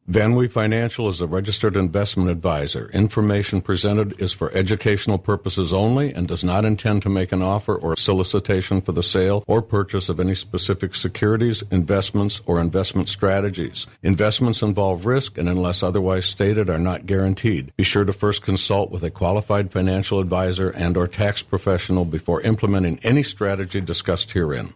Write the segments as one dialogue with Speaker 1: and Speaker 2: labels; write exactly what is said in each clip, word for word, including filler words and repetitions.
Speaker 1: VanWee Financial is a registered investment advisor. Information presented is for educational purposes only and does not intend to make an offer or solicitation for the sale or purchase of any specific securities, investments, or investment strategies. Investments involve risk and, unless otherwise stated, are not guaranteed. Be sure to first consult with a qualified financial advisor and or tax professional before implementing any strategy discussed herein.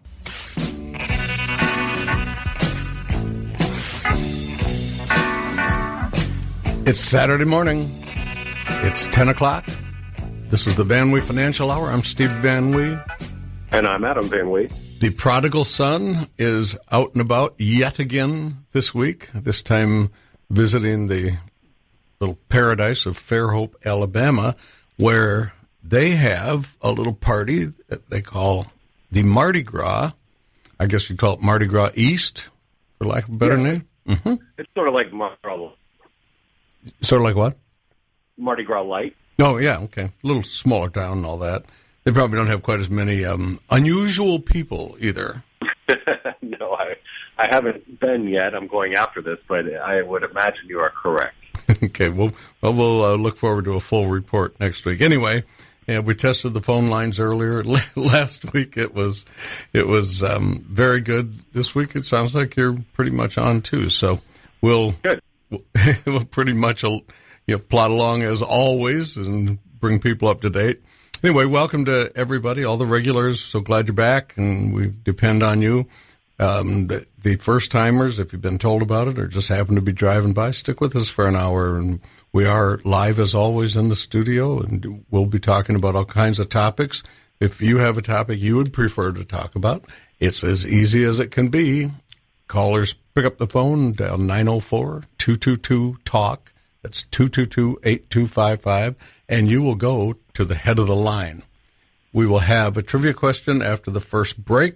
Speaker 1: It's Saturday morning. It's ten o'clock. This is the VanWee Financial Hour. I'm Steve VanWee.
Speaker 2: And I'm Adam VanWee.
Speaker 1: The prodigal son is out and about yet again this week, this time visiting the little paradise of Fairhope, Alabama, where they have a little party that they call the Mardi Gras. I guess you'd call it Mardi Gras East, for lack of a better
Speaker 2: yeah.
Speaker 1: name. Mm-hmm.
Speaker 2: It's sort of like Mardi Gras.
Speaker 1: Sort of like what?
Speaker 2: Mardi Gras Light.
Speaker 1: Oh, yeah, okay. A little smaller town and all that. They probably don't have quite as many um, unusual people either.
Speaker 2: No, I I haven't been yet. I'm going after this, but I would imagine you are correct.
Speaker 1: Okay, well, well we'll uh, look forward to a full report next week. Anyway, yeah, we tested the phone lines earlier. Last week it was it was um, very good. This week it sounds like you're pretty much on, too. So we'll...
Speaker 2: Good.
Speaker 1: We'll pretty much you know, plot along as always and bring people up to date. Anyway, welcome to everybody, all the regulars. So glad you're back, and we depend on you. Um, the, the first-timers, if you've been told about it or just happen to be driving by, stick with us for an hour. And we are live, as always, in the studio, and we'll be talking about all kinds of topics. If you have a topic you would prefer to talk about, it's as easy as it can be. Callers, pick up the phone, dial nine oh four, two two two, talk. That's two two two, eight two five five, and you will go to the head of the line. We will have a trivia question after the first break,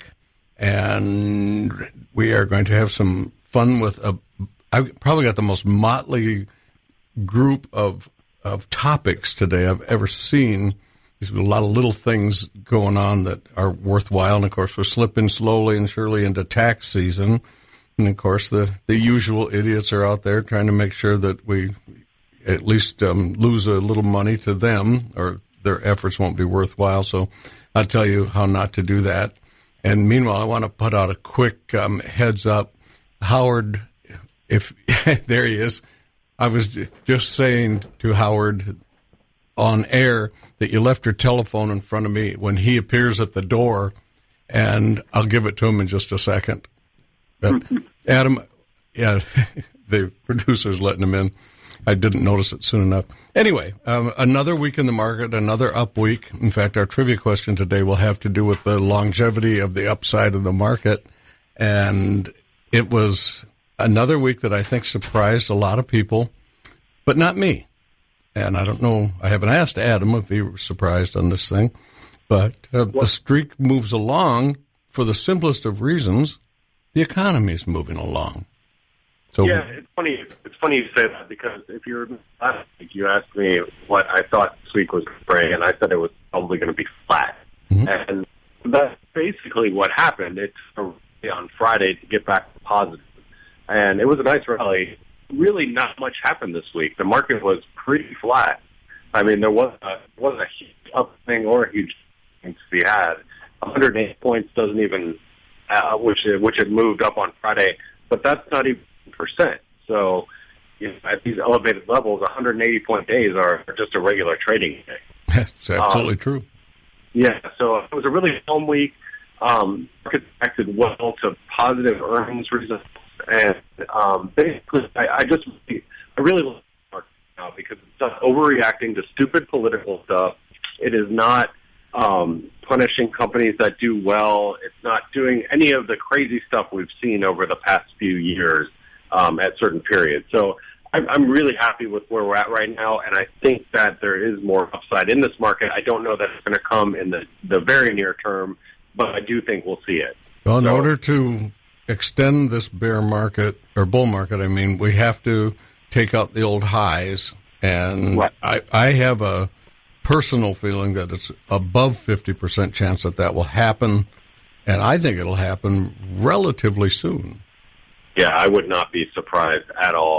Speaker 1: and we are going to have some fun with a, I've probably got the most motley group of of topics today I've ever seen. There's a lot of little things going on that are worthwhile, and of course we're slipping slowly and surely into tax season. And, of course, the, the usual idiots are out there trying to make sure that we at least um, lose a little money to them or their efforts won't be worthwhile. So I'll tell you how not to do that. And meanwhile, I want to put out a quick um, heads up. Howard, if there he is, I was just saying to Howard on air that you left your telephone in front of me when he appears at the door, and I'll give it to him in just a second. But Adam, yeah, the producer's letting him in. I didn't notice it soon enough. Anyway, um, another week in the market, another up week. In fact, our trivia question today will have to do with the longevity of the upside of the market. And it was another week that I think surprised a lot of people, but not me. And I don't know, I haven't asked Adam if he was surprised on this thing. But uh, the streak moves along for the simplest of reasons. The economy is moving along. So
Speaker 2: yeah, it's funny. It's funny you say that because if you remember last week, you asked me what I thought this week was going to bring, and I said it was probably going to be flat. Mm-hmm. And that's basically what happened. It's on Friday to get back to positive, and it was a nice rally. Really, not much happened this week. The market was pretty flat. I mean, there was a, wasn't a huge upswing or a huge thing to be had. one hundred eight points doesn't even. Uh, which which had moved up on Friday, but that's not even percent. So, you know, at these elevated levels, one hundred eighty point days are just a regular trading day.
Speaker 1: That's absolutely um, true.
Speaker 2: Yeah, so it was a really calm week. Um, market acted well to positive earnings results, and um, basically, I, I just I really love the market now because it's not overreacting to stupid political stuff. It is not. Um, punishing companies that do well. It's not doing any of the crazy stuff we've seen over the past few years um, at certain periods. So I'm, I'm really happy with where we're at right now, and I think that there is more upside in this market. I don't know that it's going to come in the, the very near term, but I do think we'll see it.
Speaker 1: Well, in
Speaker 2: so,
Speaker 1: order to extend this bear market, or bull market, I mean, we have to take out the old highs, and right. I, I have a personal feeling that it's above fifty percent chance that that will happen, and I think it'll happen relatively soon.
Speaker 2: Yeah, I would not be surprised at all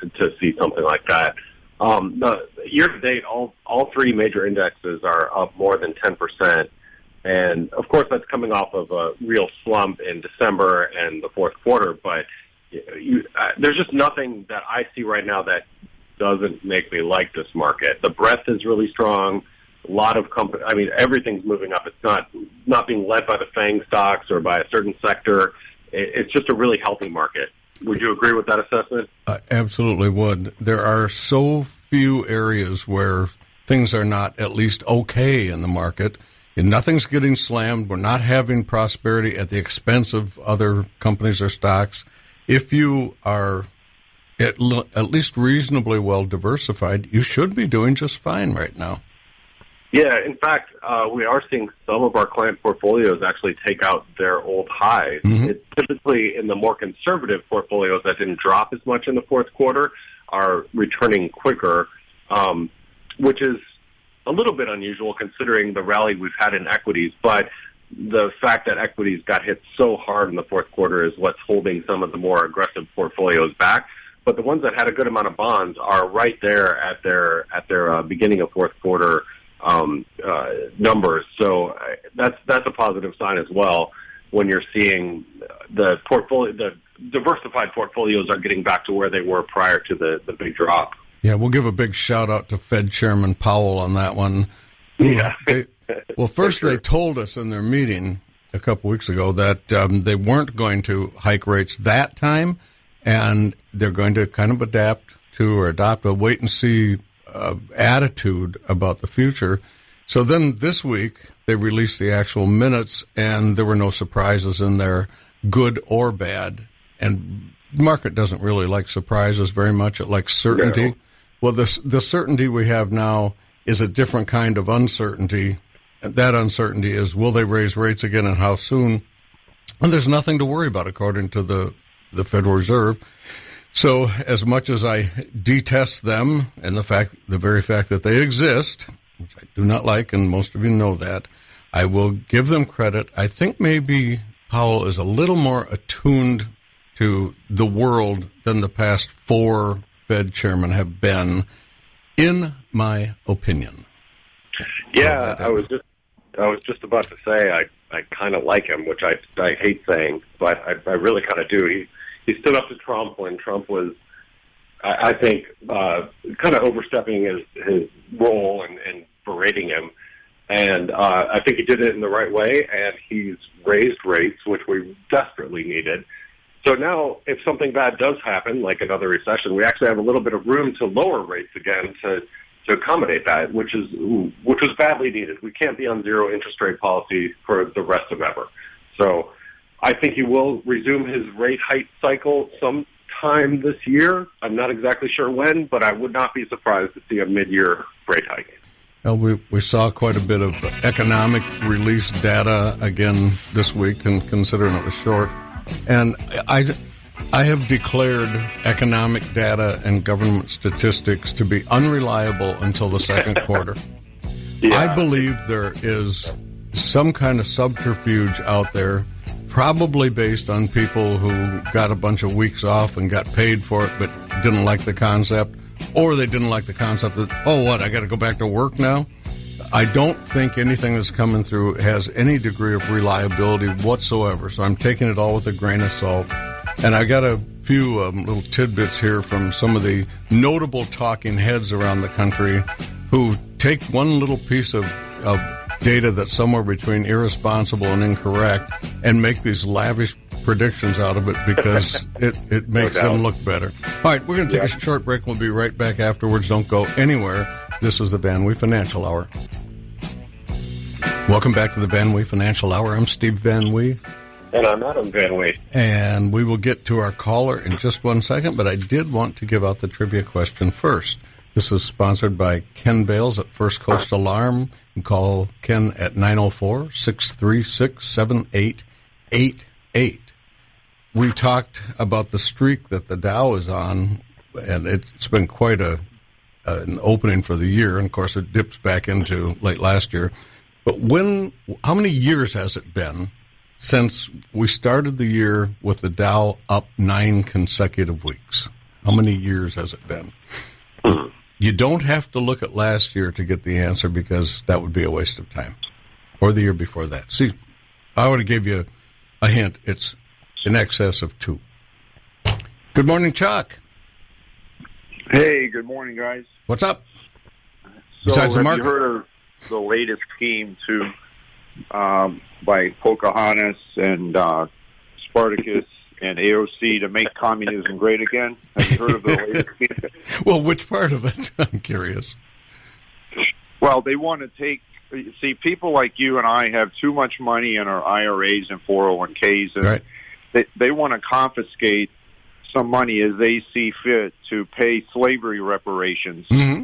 Speaker 2: to see something like that. Um, the year to date, all all three major indexes are up more than ten percent, and of course that's coming off of a real slump in December and the fourth quarter. But you, uh, there's just nothing that I see right now that doesn't make me like this market. The breadth is really strong. A lot of company, I mean, everything's moving up. It's not not being led by the FANG stocks or by a certain sector. It, it's just a really healthy market. Would you agree with that assessment?
Speaker 1: I absolutely would. There are so few areas where things are not at least okay in the market, and nothing's getting slammed. We're not having prosperity at the expense of other companies or stocks. If you are at, l- at least reasonably well diversified, you should be doing just fine right now.
Speaker 2: Yeah, in fact, uh, we are seeing some of our client portfolios actually take out their old highs. Mm-hmm. It's typically in the more conservative portfolios that didn't drop as much in the fourth quarter are returning quicker, um, which is a little bit unusual considering the rally we've had in equities. But the fact that equities got hit so hard in the fourth quarter is what's holding some of the more aggressive portfolios back. But the ones that had a good amount of bonds are right there at their at their uh, beginning of fourth quarter Um, uh, numbers. So uh, that's that's a positive sign as well when you're seeing the portfolio, the diversified portfolios are getting back to where they were prior to the, the big drop.
Speaker 1: Yeah, we'll give a big shout out to Fed Chairman Powell on that one.
Speaker 2: Yeah.
Speaker 1: They, well, first they told us in their meeting a couple weeks ago that um, they weren't going to hike rates that time, and they're going to kind of adapt to or adopt a wait and see Uh, attitude about the future. So then this week they released the actual minutes, and there were no surprises in there, good or bad. And the market doesn't really like surprises very much. It likes certainty. No. Well, the the certainty we have now is a different kind of uncertainty. That uncertainty is, will they raise rates again and how soon? And there's nothing to worry about according to the, the Federal Reserve. So as much as I detest them and the fact, the very fact that they exist, which I do not like, and most of you know that, I will give them credit. I think maybe Powell is a little more attuned to the world than the past four Fed chairmen have been, in my opinion.
Speaker 2: Yeah, I was just I was just about to say I, I kind of like him, which I I hate saying, but I, I really kind of do. He He stood up to Trump when Trump was, I, I think, uh, kind of overstepping his, his role and, and berating him. And uh, I think he did it in the right way, and he's raised rates, which we desperately needed. So now if something bad does happen, like another recession, we actually have a little bit of room to lower rates again to, to accommodate that, which is which was badly needed. We can't be on zero interest rate policy for the rest of ever. So I think he will resume his rate hike cycle sometime this year. I'm not exactly sure when, but I would not be surprised to see a mid-year rate hike.
Speaker 1: Well, we, we saw quite a bit of economic release data again this week, and considering it was short. And I, I have declared economic data and government statistics to be unreliable until the second quarter. Yeah. I believe there is some kind of subterfuge out there, probably based on people who got a bunch of weeks off and got paid for it but didn't like the concept, or they didn't like the concept that, oh, what, I got to go back to work now? I don't think anything that's coming through has any degree of reliability whatsoever, so I'm taking it all with a grain of salt. And I got a few um, little tidbits here from some of the notable talking heads around the country who take one little piece of, of data that's somewhere between irresponsible and incorrect and make these lavish predictions out of it because it, it makes no them look better. All right, we're going to take yeah. a short break. We'll be right back afterwards. Don't go anywhere. This is the Van Wee Financial Hour. Welcome back to the Van Wee Financial Hour. I'm Steve Van Wee.
Speaker 2: And I'm Adam Van Wee.
Speaker 1: And we will get to our caller in just one second, but I did want to give out the trivia question first. This is sponsored by Ken Bales at First Coast Alarm. You can call Ken at nine oh four, six three six, seven eight eight eight. We talked about the streak that the Dow is on, and it's been quite a uh, an opening for the year. And, of course, it dips back into late last year. But when, how many years has it been since we started the year with the Dow up nine consecutive weeks? How many years has it been? You don't have to look at last year to get the answer because that would be a waste of time. Or the year before that. See, I would have gave you a hint. It's in excess of two. Good morning, Chuck.
Speaker 3: Hey, good morning, guys.
Speaker 1: What's up?
Speaker 3: So,
Speaker 1: Besides the
Speaker 3: have
Speaker 1: market?
Speaker 3: you heard of the latest scheme to um, by Pocahontas and uh, Spartacus and A O C to make communism great again? Have you heard of the latest scheme?
Speaker 1: Well, which part of it? I'm curious.
Speaker 3: Well, they want to take. See, people like you and I have too much money in our I R As and four oh one k's, and
Speaker 1: Right.
Speaker 3: they they want to confiscate some money as they see fit to pay slavery reparations.
Speaker 1: Mm-hmm.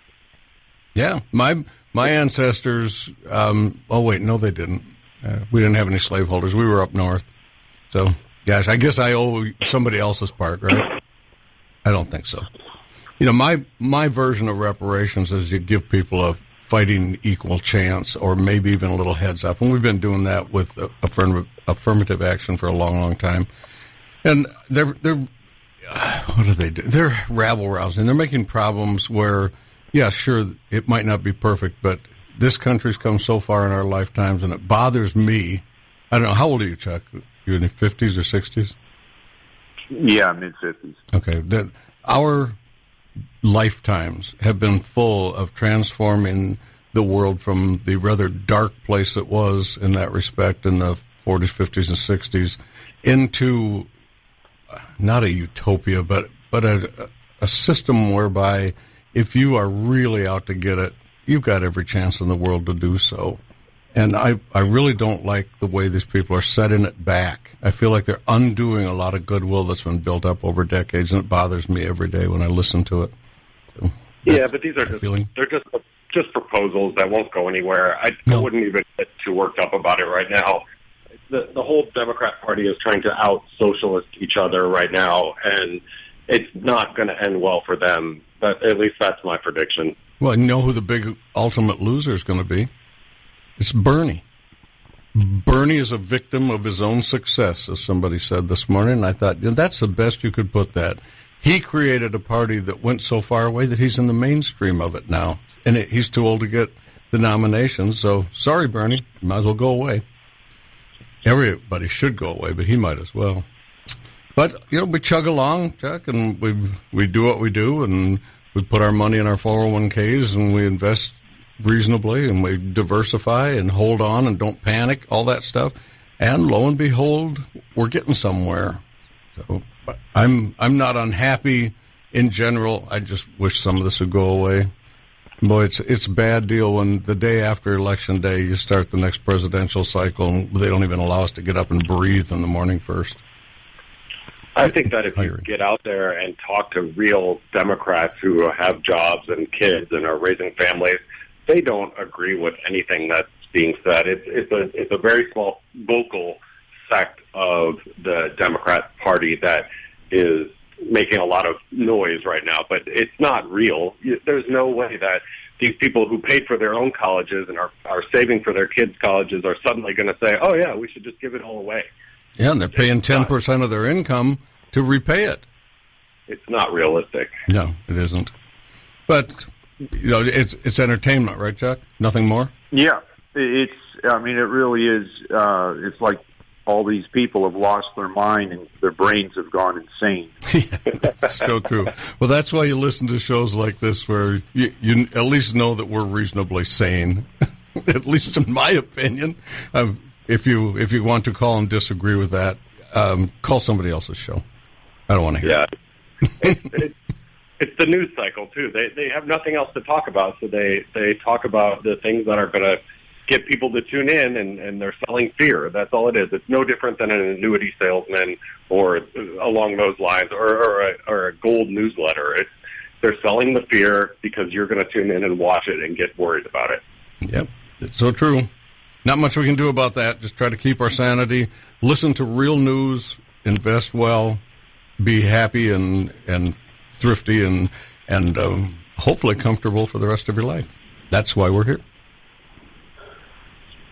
Speaker 1: Yeah, my my ancestors. Um, oh wait, no, they didn't. Uh, we didn't have any slaveholders. We were up north. So, gosh, I guess I owe somebody else's part, right? I don't think so. You know, my my version of reparations is you give people a fighting equal chance, or maybe even a little heads up, and we've been doing that with affirmative affirmative action for a long, long time. And they're they're uh, what do they do? They're rabble rousing. They're making problems where, yeah, sure, it might not be perfect, but this country's come so far in our lifetimes, and it bothers me. I don't know, how old are you, Chuck? You in the fifties or sixties?
Speaker 3: Yeah, mid fifties.
Speaker 1: Okay, that our lifetimes have been full of transforming the world from the rather dark place it was in that respect in the forties, fifties, and sixties into not a utopia, but but a, a system whereby if you are really out to get it, you've got every chance in the world to do so. And I, I really don't like the way these people are setting it back. I feel like they're undoing a lot of goodwill that's been built up over decades, and it bothers me every day when I listen to it. So
Speaker 2: Yeah, but these are
Speaker 1: my
Speaker 2: just,
Speaker 1: feeling.
Speaker 2: they're just just proposals that won't go anywhere. I,
Speaker 1: No.
Speaker 2: I wouldn't even get too worked up about it right now. The the whole Democrat Party is trying to out socialist each other right now, and it's not going to end well for them. But at least that's my prediction.
Speaker 1: Well, you know who the big ultimate loser is going to be? It's Bernie. Bernie is a victim of his own success, as somebody said this morning. And I thought, you know, that's the best you could put that. He created a party that went so far away that he's in the mainstream of it now. And it, he's too old to get the nominations. So, sorry, Bernie. You might as well go away. Everybody should go away, but he might as well. But, you know, we chug along, Chuck, and we we do what we do, and we put our money in our four oh one k's, and we invest reasonably, and we diversify and hold on and don't panic, all that stuff. And lo and behold, we're getting somewhere. So I'm I'm not unhappy in general. I just wish some of this would go away. Boy, it's it's a bad deal when the day after Election Day you start the next presidential cycle and they don't even allow us to get up and breathe in the morning first.
Speaker 2: I think that if you get out there and talk to real Democrats who have jobs and kids and are raising families, they don't agree with anything that's being said. It's it's a it's a very small vocal sect of the Democrat Party that is making a lot of noise right now, but it's not real. There's no way that these people who paid for their own colleges and are, are saving for their kids' colleges are suddenly going to say, oh, yeah, we should just give it all away.
Speaker 1: Yeah, and they're paying ten percent of their income to repay it.
Speaker 2: It's not realistic.
Speaker 1: No, it isn't. But, you know, it's it's entertainment, right, Chuck? Nothing more?
Speaker 3: Yeah, it's. I mean, it really is. Uh, it's like all these people have lost their mind and their brains have gone insane.
Speaker 1: That's so true. Well, that's why you listen to shows like this, where you, you at least know that we're reasonably sane. At least in my opinion. Um, if you if you want to call and disagree with that, um, call somebody else's show. I don't want to hear.
Speaker 2: Yeah, it. it's, it's, it's the news cycle too. They they have nothing else to talk about, so they they talk about the things that are going to get people to tune in, and, and they're selling fear. That's all it is. It's no different than an annuity salesman or along those lines, or or a, or a gold newsletter. It's they're selling the fear because you're going to tune in and watch it and get worried about it.
Speaker 1: Yep, it's so true. Not much we can do about that. Just try to keep our sanity, listen to real news, invest well, be happy and and thrifty and and um, hopefully comfortable for the rest of your life. That's why we're here.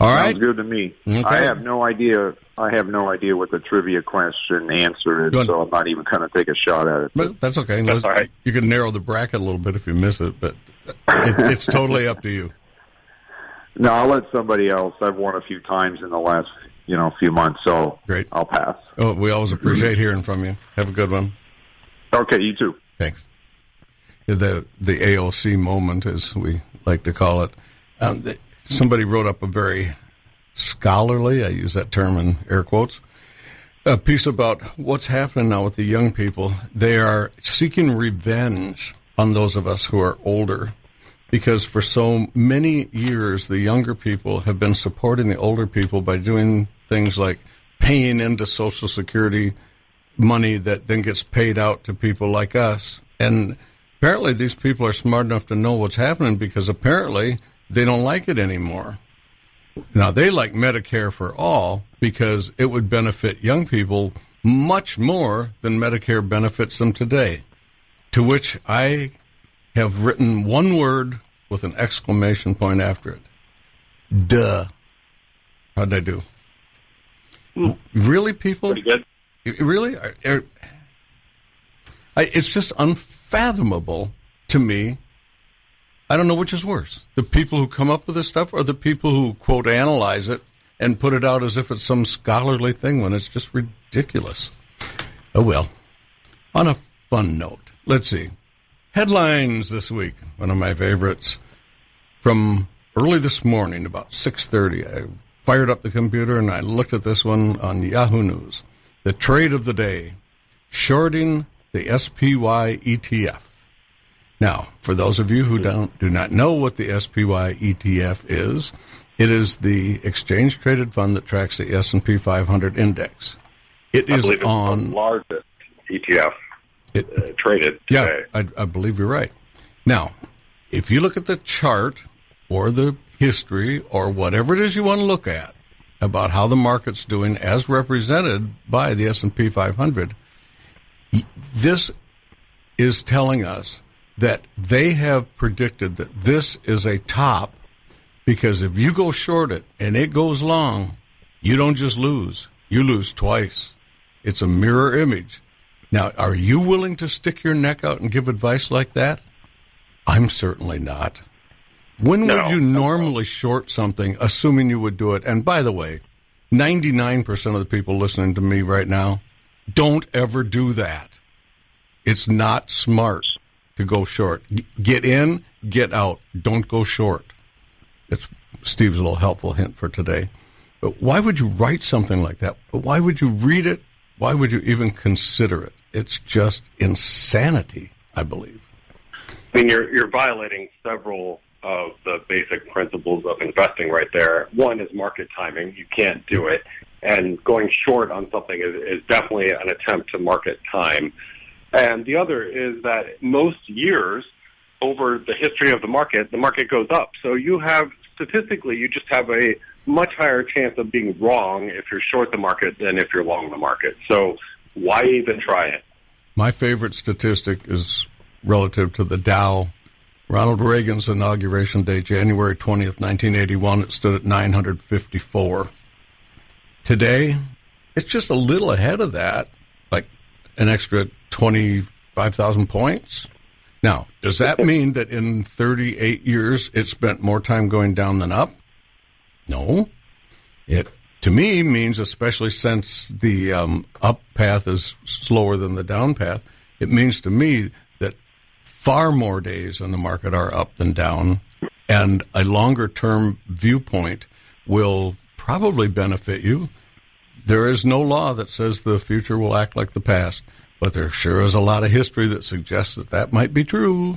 Speaker 1: All right.
Speaker 3: Sounds good to me.
Speaker 1: Okay.
Speaker 3: I have no idea. I have no idea what the trivia question answer is,
Speaker 1: Good.
Speaker 3: so I'm not even going to take a shot at it.
Speaker 1: But that's okay.
Speaker 2: That's all right.
Speaker 1: You can narrow the bracket a little bit if you miss it, but it, it's totally up to you.
Speaker 3: No, I'll let somebody else. I've won a few times in the last, you know, few months, so
Speaker 1: Great.
Speaker 3: I'll pass.
Speaker 1: Oh, we always appreciate hearing from you. Have a good one.
Speaker 3: Okay, you too.
Speaker 1: Thanks. The the A O C moment, as we like to call it. Um, the, somebody wrote up a very scholarly, I use that term in air quotes, a piece about what's happening now with the young people. They are seeking revenge on those of us who are older, because for so many years the younger people have been supporting the older people by doing things like paying into Social Security money that then gets paid out to people like us. And apparently these people are smart enough to know what's happening, because apparently they don't like it anymore. Now, they like Medicare for all because it would benefit young people much more than Medicare benefits them today, to which I have written one word with an exclamation point after it. Duh. How'd I do?
Speaker 2: Hmm.
Speaker 1: Really, people?
Speaker 2: Pretty good.
Speaker 1: Really? Are, are, I, it's just unfathomable to me. I don't know which is worse, the people who come up with this stuff or the people who, quote, analyze it and put it out as if it's some scholarly thing when it's just ridiculous. Oh, well. On a fun note, let's see. Headlines this week, one of my favorites. From early this morning, about six thirty, I fired up the computer and I looked at this one on Yahoo News. The trade of the day, shorting the S P Y E T F. Now, for those of you who don't do not know what the S P Y E T F is, it is the exchange-traded fund that tracks the S and P five hundred index. It
Speaker 2: I
Speaker 1: is
Speaker 2: believe it's
Speaker 1: on
Speaker 2: the largest E T F
Speaker 1: it,
Speaker 2: uh, traded
Speaker 1: yeah,
Speaker 2: today.
Speaker 1: I, I believe you're right. Now, if you look at the chart or the history or whatever it is you want to look at about how the market's doing as represented by the S and P five hundred, this is telling us that they have predicted that this is a top, because if you go short it and it goes long, you don't just lose, you lose twice. It's a mirror image. Now, are you willing to stick your neck out and give advice like that? I'm certainly not. When
Speaker 2: No.
Speaker 1: would you normally short something, assuming you would do it? And by the way, ninety-nine percent of the people listening to me right now, don't ever do that. It's not smart to go short. G- get in, get out. Don't go short. It's Steve's little helpful hint for today. But why would you write something like that? Why would you read it? Why would you even consider it? It's just insanity, I believe.
Speaker 2: I mean, you're you're violating several of the basic principles of investing right there. One is market timing. You can't do it. And going short on something is, is definitely an attempt to market time. And the other is that most years over the history of the market, the market goes up. So you have, statistically, you just have a much higher chance of being wrong if you're short the market than if you're long the market. So why even try it?
Speaker 1: My favorite statistic is relative to the Dow. Ronald Reagan's inauguration day, January twentieth, nineteen eighty-one, it stood at nine hundred fifty-four. Today, it's just a little ahead of that, like an extra twenty-five thousand points. Now, does that mean that in thirty-eight years it spent more time going down than up? No. It, to me, means, especially since the um, up path is slower than the down path, it means to me that far more days in the market are up than down, and a longer-term viewpoint will probably benefit you. There is no law that says the future will act like the past, but there sure is a lot of history that suggests that that might be true.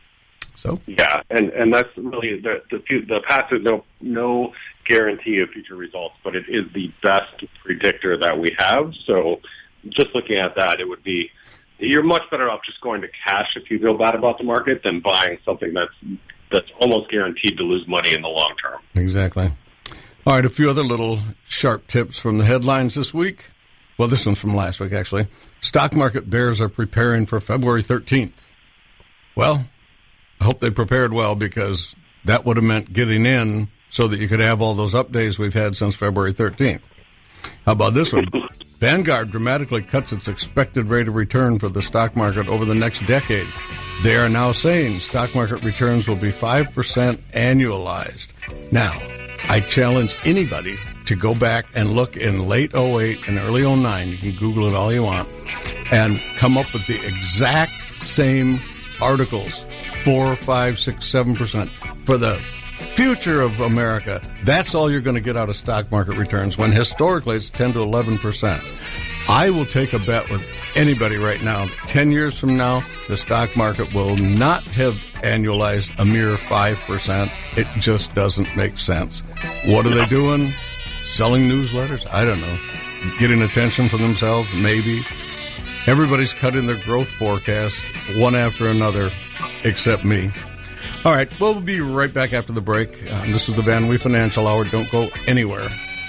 Speaker 1: So
Speaker 2: yeah, and, and that's really the the, the past is no no guarantee of future results, but it is the best predictor that we have. So just looking at that, it would be you're much better off just going to cash if you feel bad about the market than buying something that's that's almost guaranteed to lose money in the long term.
Speaker 1: Exactly. All right, a few other little sharp tips from the headlines this week. Well, this one's from last week, actually. Stock market bears are preparing for February thirteenth. Well, I hope they prepared well, because that would have meant getting in so that you could have all those up days we've had since February thirteenth. How about this one? Vanguard dramatically cuts its expected rate of return for the stock market over the next decade. They are now saying stock market returns will be five percent annualized. Now, I challenge anybody to go back and look in late oh eight and early oh nine, you can Google it all you want, and come up with the exact same articles, four, five, six, seven percent for the future of America. That's all you're going to get out of stock market returns, when historically it's ten to eleven percent. I will take a bet with anybody right now, ten years from now, the stock market will not have annualized a mere five percent. It just doesn't make sense. What are they doing? Selling newsletters? I don't know. Getting attention for themselves? Maybe. Everybody's cutting their growth forecast one after another, except me. All right, we'll be right back after the break. Um, this is the Van Wee Financial Hour. Don't go anywhere.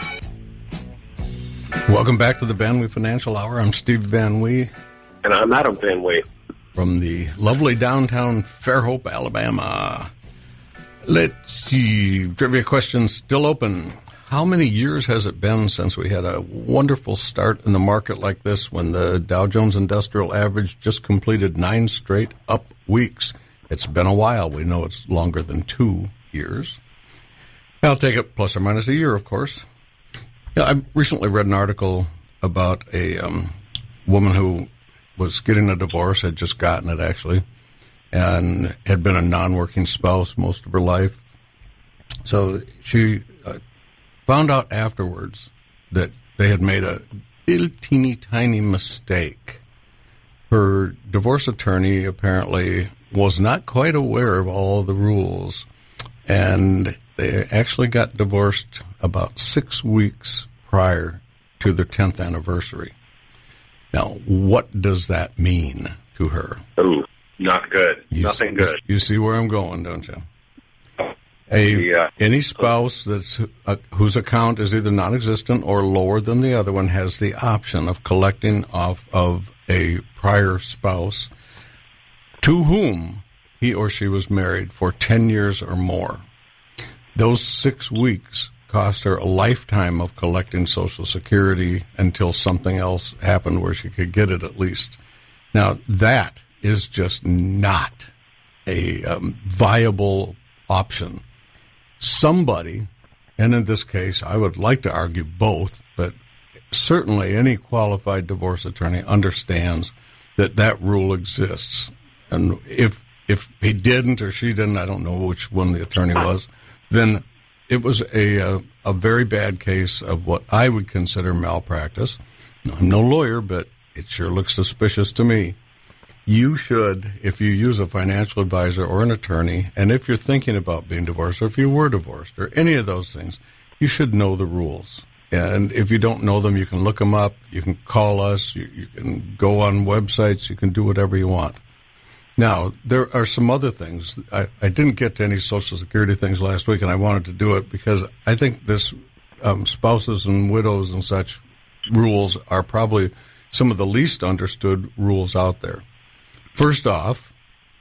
Speaker 1: Welcome back to the Van Wee Financial Hour. I'm Steve Van Wee.
Speaker 2: And I'm Adam Van Wee.
Speaker 1: From the lovely downtown Fairhope, Alabama. Let's see. Trivia questions still open. How many years has it been since we had a wonderful start in the market like this, when the Dow Jones Industrial Average just completed nine straight up weeks? It's been a while. We know it's longer than two years. I'll take it plus or minus a year, of course. Yeah, I recently read an article about a um, woman who was getting a divorce, had just gotten it actually, and had been a non-working spouse most of her life. So she uh, found out afterwards that they had made a little teeny tiny mistake. Her divorce attorney apparently was not quite aware of all the rules, and they actually got divorced about six weeks prior to their tenth anniversary. Now, what does that mean to her?
Speaker 2: Ooh, not good.
Speaker 1: You
Speaker 2: Nothing
Speaker 1: see,
Speaker 2: good.
Speaker 1: You see where I'm going, don't you? A,
Speaker 2: yeah.
Speaker 1: Any spouse that's uh, whose account is either non-existent or lower than the other one has the option of collecting off of a prior spouse to whom he or she was married for ten years or more. Those six weeks cost her a lifetime of collecting Social Security until something else happened where she could get it at least. Now, that is just not a um, viable option. Somebody, and in this case, I would like to argue both, but certainly any qualified divorce attorney understands that that rule exists. And if if he didn't or she didn't, I don't know which one the attorney was, then it was a, a a very bad case of what I would consider malpractice. I'm no lawyer, but it sure looks suspicious to me. You should, if you use a financial advisor or an attorney, and if you're thinking about being divorced, or if you were divorced, or any of those things, you should know the rules. And if you don't know them, you can look them up, you can call us, you, you can go on websites, you can do whatever you want. Now, there are some other things. I, I didn't get to any Social Security things last week, and I wanted to do it because I think this um, spouses and widows and such rules are probably some of the least understood rules out there. First off,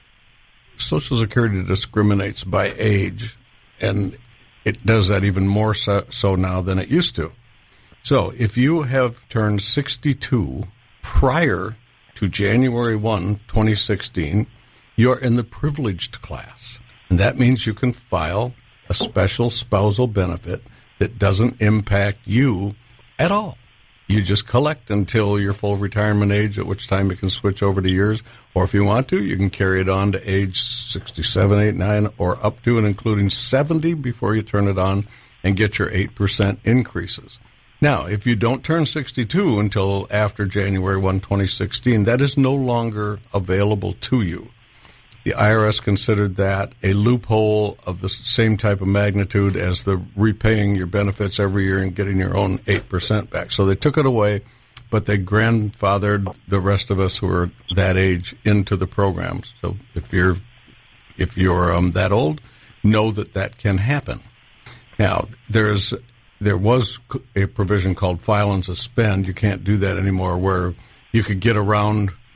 Speaker 1: Social Security discriminates by age, and it does that even more so, so now than it used to. So if you have turned sixty-two prior to January first, twenty sixteen, you're in the privileged class. And that means you can file a special spousal benefit that doesn't impact you at all. You just collect until your full retirement age, at which time you can switch over to yours. Or if you want to, you can carry it on to age sixty-seven, eight, nine, or up to and including seventy before you turn it on and get your eight percent increases. Now, if you don't turn sixty-two until after January first, twenty sixteen, that is no longer available to you. The I R S considered that a loophole of the same type of magnitude as the repaying your benefits every year and getting your own eight percent back. So they took it away, but they grandfathered the rest of us who are that age into the programs. So if you're if you're um, that old, know that that can happen. Now, there's there was a provision called file and suspend. You can't do that anymore, where you could get around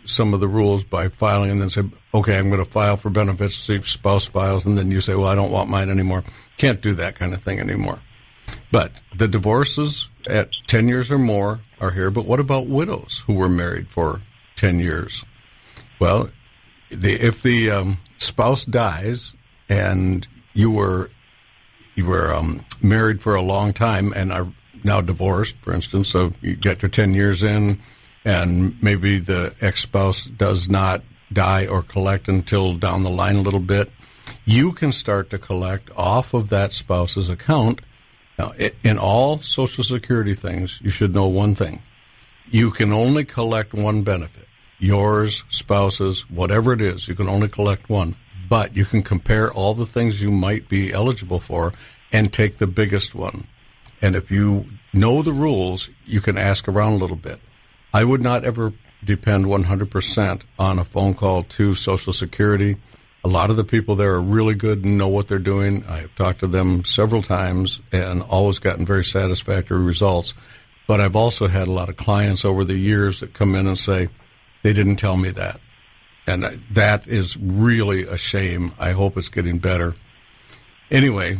Speaker 1: some of the rules by filing and then say, okay, I'm going to file for benefits, see if spouse files, and then you say, well, I don't want mine anymore. Can't do that kind of thing anymore. But the divorces at ten years or more are here. But what about widows who were married for ten years? Well, the, if the um, spouse dies and you were you were um, married for a long time and are now divorced, for instance, so you get your ten years in, and maybe the ex-spouse does not die or collect until down the line a little bit, you can start to collect off of that spouse's account. Now, in all Social Security things, you should know one thing. You can only collect one benefit. Yours, spouse's, whatever it is, you can only collect one. But you can compare all the things you might be eligible for and take the biggest one. And if you know the rules, you can ask around a little bit. I would not ever depend one hundred percent on a phone call to Social Security. A lot of the people there are really good and know what they're doing. I have talked to them several times and always gotten very satisfactory results. But I've also had a lot of clients over the years that come in and say, they didn't tell me that. And that is really a shame. I hope it's getting better. Anyway,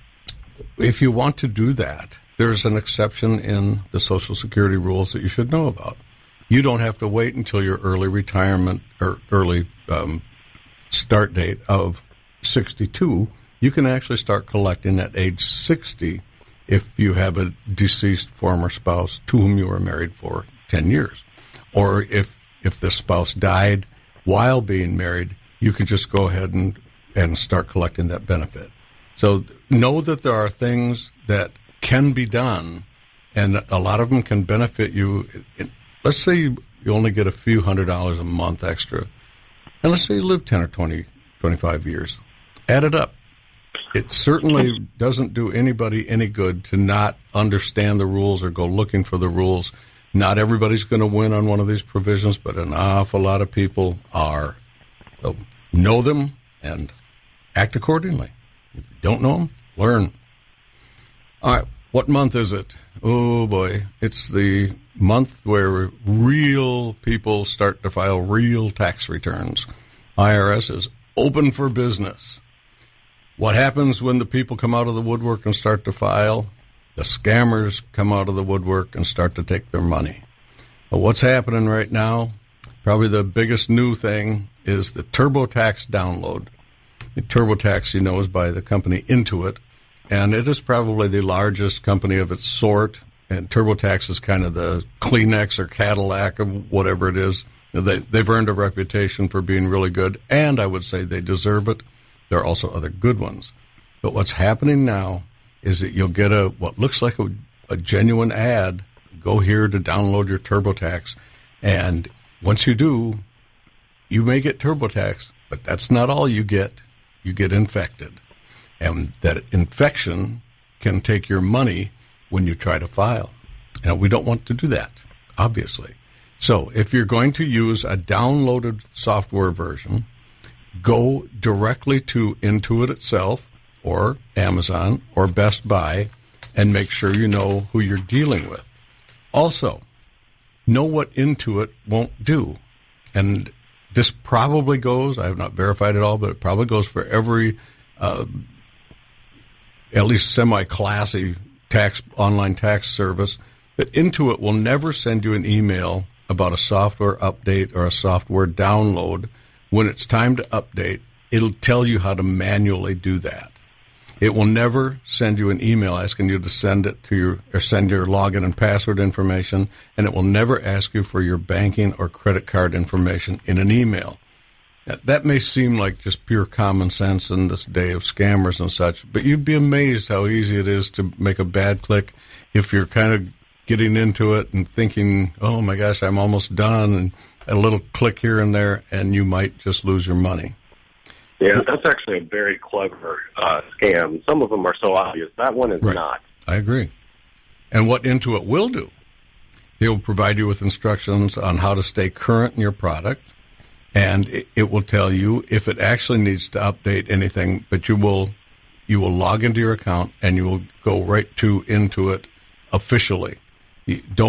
Speaker 1: if you want to do that, there's an exception in the Social Security rules that you should know about. You don't have to wait until your early retirement or early um, start date of sixty-two. You can actually start collecting at age sixty if you have a deceased former spouse to whom you were married for ten years. Or if, if the spouse died while being married, you can just go ahead and, and start collecting that benefit. So know that there are things that can be done, and a lot of them can benefit you. Let's say you, you only get a few hundred dollars a month extra, and let's say you live ten or twenty, twenty-five years. Add it up. It certainly doesn't do anybody any good to not understand the rules or go looking for the rules. Not everybody's going to win on one of these provisions, but an awful lot of people are. So know them and act accordingly. If you don't know them, learn. All right, what month is it? Oh, boy. It's the month where real people start to file real tax returns. I R S is open for business. What happens when the people come out of the woodwork and start to file? The scammers come out of the woodwork and start to take their money. But what's happening right now? Probably the biggest new thing is the TurboTax download. The TurboTax, you know, is by the company Intuit, and it is probably the largest company of its sort. And TurboTax is kind of the Kleenex or Cadillac or whatever it is. They, they've earned a reputation for being really good, and I would say they deserve it. There are also other good ones. But what's happening now is that you'll get a what looks like a, a genuine ad. Go here to download your TurboTax, and once you do, you may get TurboTax, but that's not all you get. You get infected, and that infection can take your money when you try to file. And we don't want to do that, obviously. So if you're going to use a downloaded software version, go directly to Intuit itself or Amazon or Best Buy and make sure you know who you're dealing with. Also, know what Intuit won't do. And this probably goes, I have not verified it all, but it probably goes for every uh, at least semi-classy tax online tax service. But Intuit will never send you an email about a software update or a software download. When it's time to update, it'll tell you how to manually do that. It will never send you an email asking you to send it to your, or send your login and password information, and it will never ask you for your banking or credit card information in an email. Now, that may seem like just pure common sense in this day of scammers and such, but you'd be amazed how easy it is to make a bad click if you're kind of getting into it and thinking, oh my gosh, I'm almost done, and a little click here and there, and you might just lose your money.
Speaker 2: Yeah, that's actually a very clever uh, scam. Some of them are so obvious. That one is
Speaker 1: right.
Speaker 2: not.
Speaker 1: I agree. And what Intuit will do, they will provide you with instructions on how to stay current in your product, and it, it will tell you if it actually needs to update anything, but you will you will log into your account and you will go right to Intuit officially. You don't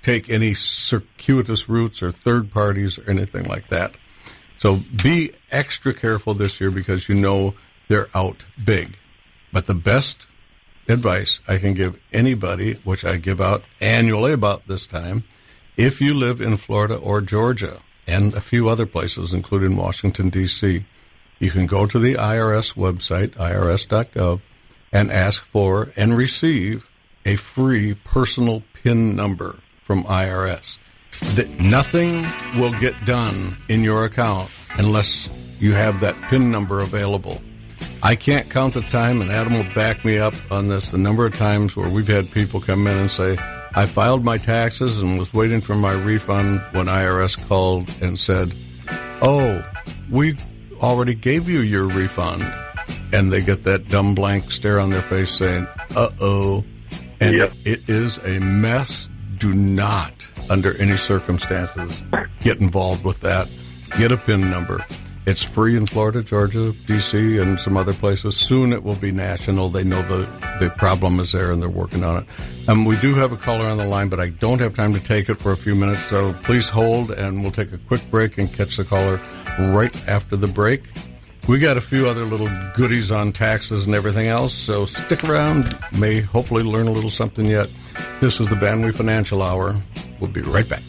Speaker 1: take any circuitous routes or third parties or anything like that. So be extra careful this year because you know they're out big. But the best advice I can give anybody, which I give out annually about this time, if you live in Florida or Georgia and a few other places, including Washington, D C, you can go to the I R S website, I R S dot gov, and ask for and receive a free personal PIN number from I R S. Nothing will get done in your account unless you have that PIN number available. I can't count the time, and Adam will back me up on this, the number of times where we've had people come in and say, I filed my taxes and was waiting for my refund when I R S called and said, oh, we already gave you your refund. And they get that dumb blank stare on their face saying, uh-oh. And yep. It is a mess. Do not, under any circumstances, get involved with that. Get a PIN number. It's free in Florida, Georgia, D C, and some other places. Soon it will be national. They know the, the problem is there, and they're working on it. Um, we do have a caller on the line, but I don't have time to take it for a few minutes, so please hold, and we'll take a quick break and catch the caller right after the break. We got a few other little goodies on taxes and everything else, so stick around. May hopefully learn a little something yet. This is the Van Wee Financial Hour. We'll be right back.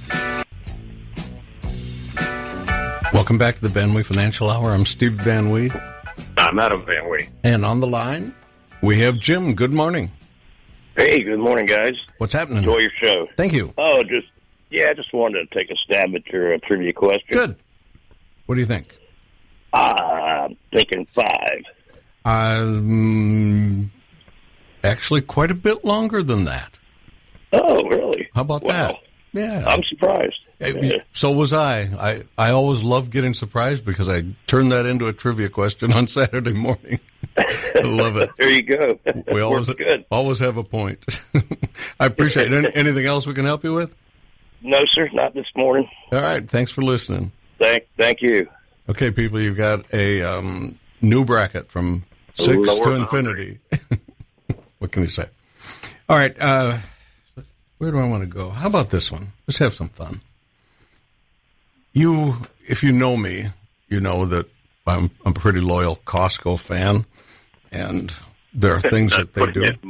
Speaker 1: Welcome back to the Van Wee Financial Hour. I'm Steve Van Wee.
Speaker 2: I'm Adam Van Wee.
Speaker 1: And on the line, we have Jim. Good morning.
Speaker 4: Hey, good morning, guys.
Speaker 1: What's happening?
Speaker 4: Enjoy your show.
Speaker 1: Thank you.
Speaker 4: Oh, just, yeah, I just wanted to take a stab at your uh, trivia question.
Speaker 1: Good. What do you think?
Speaker 4: Uh, I'm thinking five.
Speaker 1: Um, actually, quite a bit longer than that.
Speaker 4: Oh, really?
Speaker 1: How about
Speaker 4: wow.
Speaker 1: that? Yeah.
Speaker 4: I'm surprised.
Speaker 1: Yeah. So was I. I. I always love getting surprised because I turn that into a trivia question on Saturday morning. I love it.
Speaker 4: There you go.
Speaker 1: We always,
Speaker 4: good.
Speaker 1: always have a point. I appreciate it. Anything else we can help you with?
Speaker 4: No, sir, not this morning.
Speaker 1: All right. Thanks for listening.
Speaker 4: Thank, thank you.
Speaker 1: Okay, people, you've got a um, new bracket from six
Speaker 2: Lower
Speaker 1: to infinity. What can you say? All right. Uh, where do I want to go? How about this one? Let's have some fun. You, if you know me, you know that I'm, I'm a pretty loyal Costco fan, and there are things that they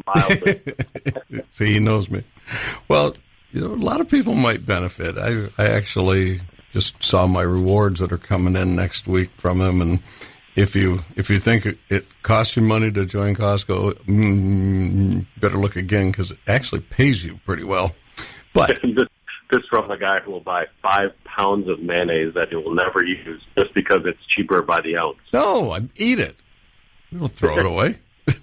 Speaker 1: do. See, he knows me. Well, you know, a lot of people might benefit. I, I actually just saw my rewards that are coming in next week from him, and if you if you think it, it costs you money to join Costco, mm, better look again because it actually pays you pretty well. But
Speaker 2: this, this from a guy who will buy five pounds of mayonnaise that he will never use just because it's cheaper by the ounce.
Speaker 1: No, I eat it. We don't throw it away.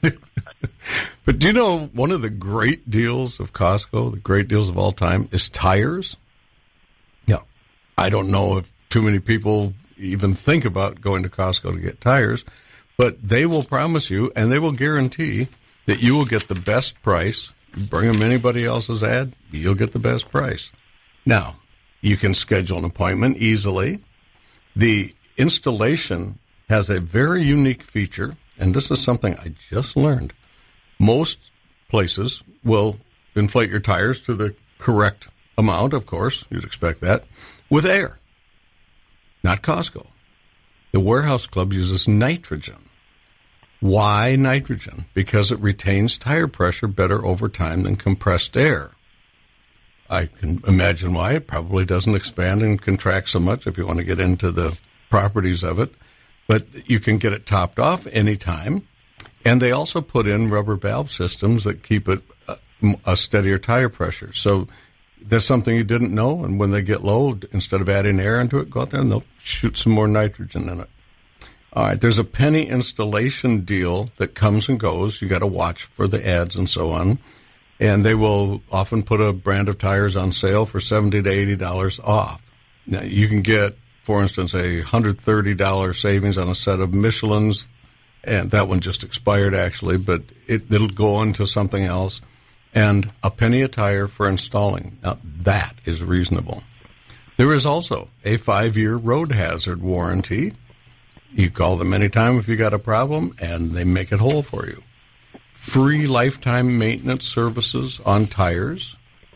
Speaker 1: But do you know one of the great deals of Costco, the great deals of all time, is tires? Yeah. I don't know if too many people even think about going to Costco to get tires, but they will promise you and they will guarantee that you will get the best price. You bring them anybody else's ad, you'll get the best price. Now, you can schedule an appointment easily. The installation has a very unique feature, and this is something I just learned. Most places will inflate your tires to the correct amount, of course, you'd expect that, with air. Not Costco. The Warehouse Club uses nitrogen. Why nitrogen? Because it retains tire pressure better over time than compressed air. I can imagine why. It probably doesn't expand and contract so much if you want to get into the properties of it. But you can get it topped off anytime. And they also put in rubber valve systems that keep it a, a steadier tire pressure. So that's something you didn't know, and when they get low, instead of adding air into it, go out there and they'll shoot some more nitrogen in it. All right, there's a penny installation deal that comes and goes. You got to watch for the ads and so on. And they will often put a brand of tires on sale for seventy to eighty dollars off. Now, you can get, for instance, a one hundred thirty dollars savings on a set of Michelins, and that one just expired, actually, but it, it'll go into something else. And a penny a tire for installing. Now, that is reasonable. There is also a five-year road hazard warranty. You call them anytime if you got a problem, and they make it whole for you. Free lifetime maintenance services on tires.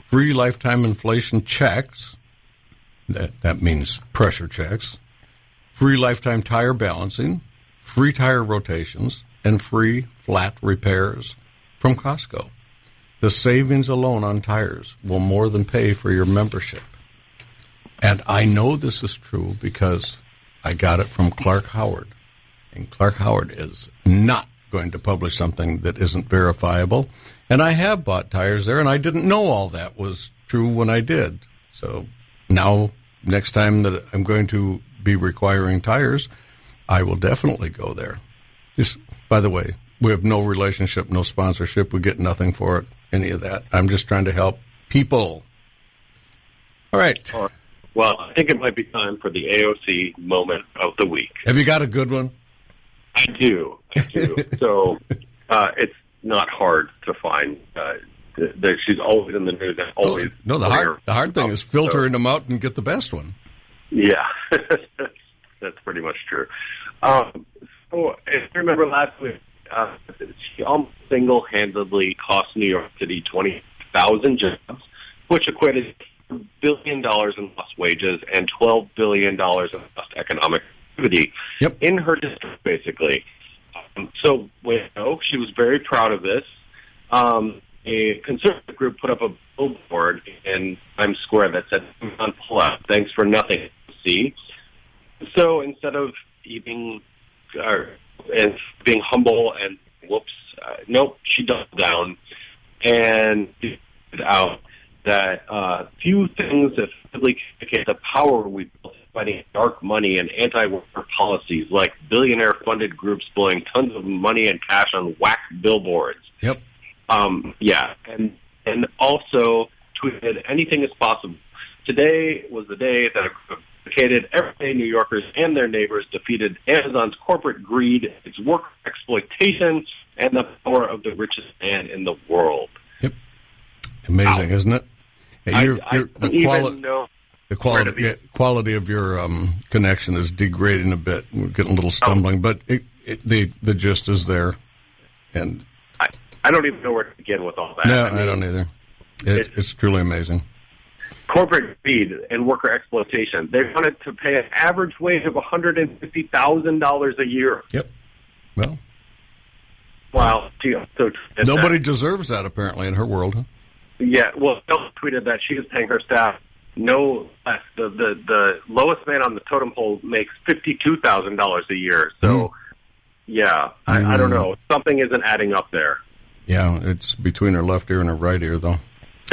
Speaker 1: free lifetime inflation checks. That, that means pressure checks. Free lifetime tire balancing, free tire rotations, and free flat repairs from Costco. The savings alone on tires will more than pay for your membership. And I know this is true because I got it from Clark Howard. And Clark Howard is not going to publish something that isn't verifiable. And I have bought tires there, and I didn't know all that was true when I did. So now, next time that I'm going to be requiring tires, I will definitely go there. Just, by the way, we have no relationship, no sponsorship. We get nothing for it, any of that. I'm just trying to help people. All right.
Speaker 2: Well, I think it might be time for the A O C moment of the week.
Speaker 1: Have you got a good one?
Speaker 2: I do. I do. So uh, it's not hard to find. Uh, that she's always in the news. And always.
Speaker 1: No, the hard the hard thing is filtering so, them out and get the best one.
Speaker 2: Yeah, that's pretty much true. Um, so if you remember last week, uh, she almost single-handedly cost New York City twenty thousand jobs, which equated to a billion dollars in lost wages and twelve billion dollars in lost economic activity
Speaker 1: yep.
Speaker 2: in her district, basically. Um, so, you know, she was very proud of this. Um, a conservative group put up a billboard in Times Square that said, "On pull out, thanks for nothing." See, so instead of being uh, and being humble and whoops, uh, nope, she doubled down and figured out that uh, few things effectively communicate the power we built fighting dark money and anti-worker policies, like billionaire-funded groups blowing tons of money and cash on whack billboards.
Speaker 1: Yep.
Speaker 2: Um, yeah, and and also tweeted, "Anything is possible." Today was the day that a dedicated everyday New Yorkers and their neighbors defeated Amazon's corporate greed, its worker exploitation, and the power of the richest man in the world.
Speaker 1: Yep. Amazing, wow. Isn't it?
Speaker 2: Yeah, you're, I, you're, I the quali- know
Speaker 1: the quality yeah, quality of your um, connection is degrading a bit. We're getting a little stumbling, oh. but it, it, the the gist is there. And
Speaker 2: I, I don't even know where to begin with all that.
Speaker 1: No,
Speaker 2: I, mean,
Speaker 1: I don't either. It, it's, it's truly amazing.
Speaker 2: Corporate greed and worker exploitation. They wanted to pay an average wage of one hundred fifty thousand dollars a year.
Speaker 1: Yep. Well.
Speaker 2: Wow. So
Speaker 1: nobody
Speaker 2: that.
Speaker 1: deserves that, apparently, in her world. Huh?
Speaker 2: Yeah. Well, Bill tweeted that she is paying her staff no less. The, the, the lowest man on the totem pole makes fifty-two thousand dollars a year. So, mm. yeah, I, mm. I don't know. Something isn't adding up there.
Speaker 1: Yeah, it's between her left ear and her right ear, though.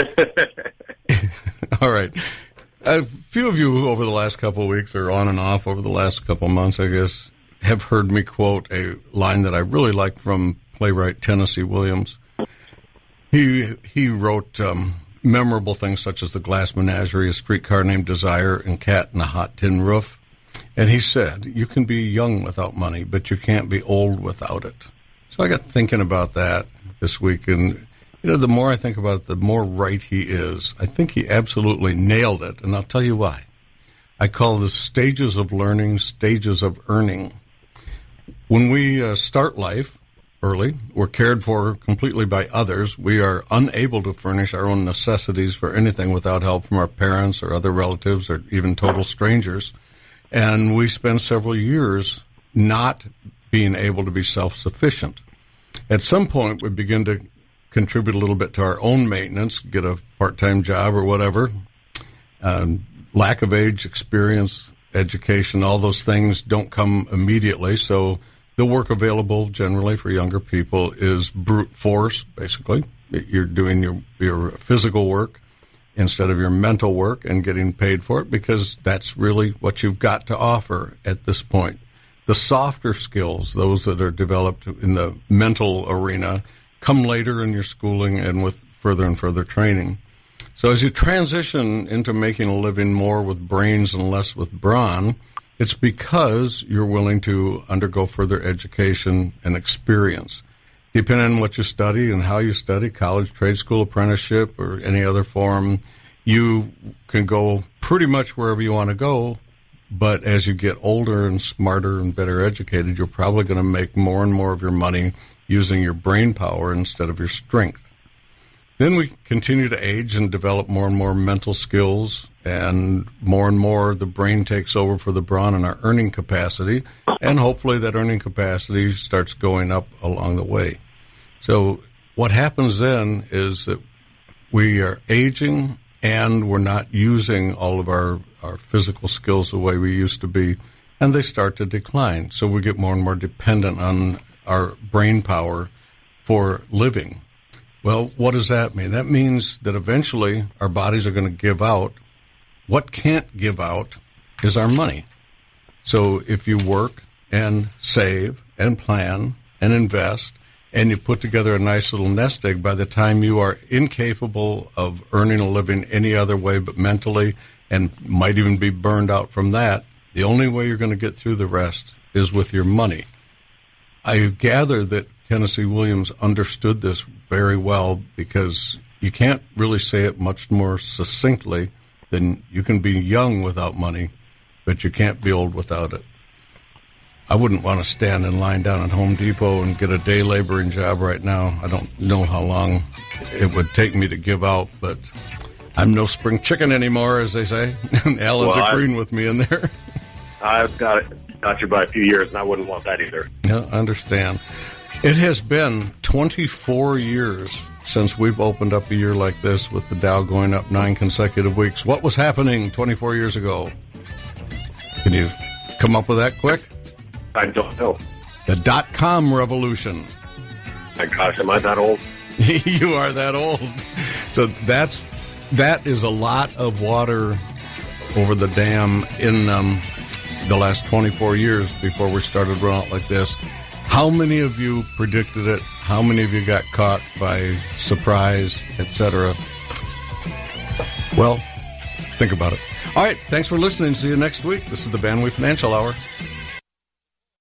Speaker 1: All right. A few of you over the last couple of weeks, or on and off over the last couple of months, I guess, have heard me quote a line that I really like from playwright Tennessee Williams. He he wrote um, memorable things such as The Glass Menagerie, A Streetcar Named Desire, and Cat in a Hot Tin Roof. And he said, you can be young without money, but you can't be old without it. So I got thinking about that this week, and you know, the more I think about it, the more right he is. I think he absolutely nailed it, and I'll tell you why. I call this stages of learning, stages of earning. When we uh, start life early, we're cared for completely by others. We are unable to furnish our own necessities for anything without help from our parents or other relatives or even total strangers. And we spend several years not being able to be self-sufficient. At some point, we begin to contribute a little bit to our own maintenance, get a part-time job or whatever. Um, lack of age, experience, education, all those things don't come immediately. So the work available generally for younger people is brute force, basically. You're doing your, your physical work instead of your mental work and getting paid for it because that's really what you've got to offer at this point. The softer skills, those that are developed in the mental arena, come later in your schooling and with further and further training. So as you transition into making a living more with brains and less with brawn, it's because you're willing to undergo further education and experience. Depending on what you study and how you study, college, trade school, apprenticeship, or any other form, you can go pretty much wherever you want to go. But as you get older and smarter and better educated, you're probably going to make more and more of your money using your brain power instead of your strength. Then we continue to age and develop more and more mental skills, and more and more the brain takes over for the brawn and our earning capacity, and hopefully that earning capacity starts going up along the way. So what happens then is that we are aging and we're not using all of our, our physical skills the way we used to be, and they start to decline. So we get more and more dependent on our brain power for living. Well, what does that mean? That means that eventually our bodies are going to give out. What can't give out is our money. So if you work and save and plan and invest and you put together a nice little nest egg, by the time you are incapable of earning a living any other way but mentally, and might even be burned out from that, the only way you're going to get through the rest is with your money. I gather that Tennessee Williams understood this very well, because you can't really say it much more succinctly than you can be young without money, but you can't be old without it. I wouldn't want to stand in line down at Home Depot and get a day laboring job right now. I don't know how long it would take me to give out, but I'm no spring chicken anymore, as they say. Alan's well, agreeing I, with me in there.
Speaker 2: I've got it, got you by a few years, and I wouldn't want that either.
Speaker 1: Yeah, I understand. It has been twenty-four years since we've opened up a year like this with the Dow going up nine consecutive weeks. What was happening twenty-four years ago? Can you come up with that quick?
Speaker 2: I don't know.
Speaker 1: The dot-com revolution.
Speaker 2: My gosh, am I that old?
Speaker 1: You are that old. So that's that is a lot of water over the dam in um, the last twenty-four years before we started running out like this. How many of you predicted it? How many of you got caught by surprise, et cetera? Well, think about it. All right, thanks for listening. See you next week. This is the Van Wee Financial Hour.